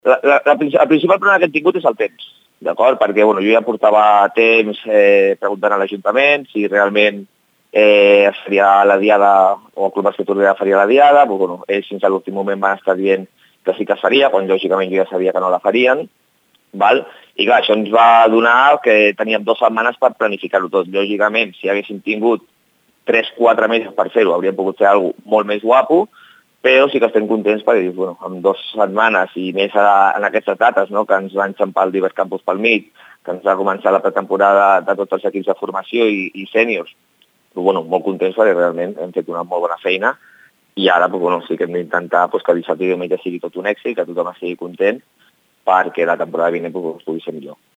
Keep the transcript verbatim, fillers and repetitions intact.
La, la, la, el principal problema que hem tingut és el temps, d'acord? Perquè bueno, jo ja portava temps eh, preguntant a l'Ajuntament si realment eh, es faria la diada o el Club Bàsquet Tordera faria la diada. Però, bueno, ells fins a l'últim moment van estar dient que sí que es faria, quan lògicament jo ja sabia que no la farien. Val? I clar, això ens va donar que teníem dues setmanes per planificar-ho tot. Lògicament, si haguéssim tingut tres quatre mesos per fer-ho, hauríem pogut fer alguna cosa molt més guapo, però sí que estem contents perquè bueno, en dues setmanes i més a, en aquestes dates, no, que ens va enxampar el Divers Campus pel mig, que ens va començar la pretemporada de tots els equips de formació i, i sèniors, però, bueno, molt contents perquè realment hem fet una molt bona feina i ara pues, bueno, sí que hem d'intentar pues, que dissabte i diumenge sigui tot un èxit, que tothom estigui content perquè la temporada vinent pues, pugui ser millor.